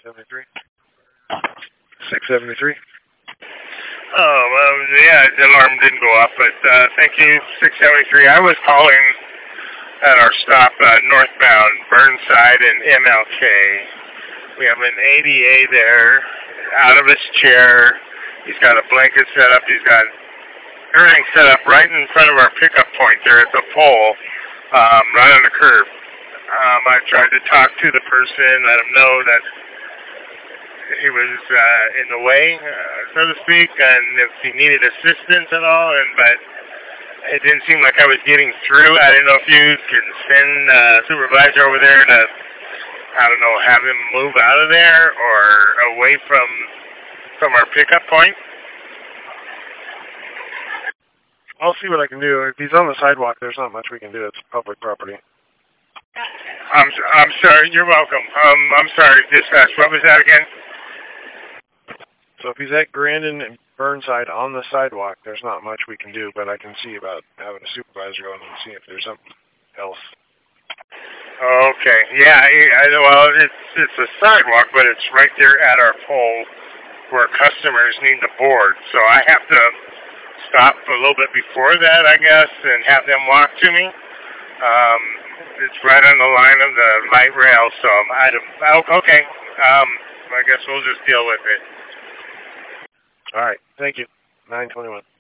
673. 673. Yeah, the alarm didn't go off, but thank you, 673. I was calling at our stop northbound Burnside and MLK. We have an ADA there, out of his chair. He's got a blanket set up. He's got everything set up right in front of our pickup point there at the pole, right on the curb. I tried to talk to the person, let him know that he was in the way, so to speak, and if he needed assistance at all, but it didn't seem like I was getting through. I didn't know if you could send a supervisor over there to, I don't know, have him move out of there or away from our pickup point. I'll see what I can do. If he's on the sidewalk, there's not much we can do. It's public property. I'm sorry. You're welcome. I'm sorry, dispatch. What was that again? So if he's at Grandin and Burnside on the sidewalk, there's not much we can do, but I can see about having a supervisor go in and see if there's something else. Okay. Yeah, well, it's a sidewalk, but it's right there at our pole where customers need the board. So I have to stop a little bit before that, I guess, and have them walk to me. It's right on the line of the light rail, so okay. I guess we'll just deal with it. All right. Thank you. 921.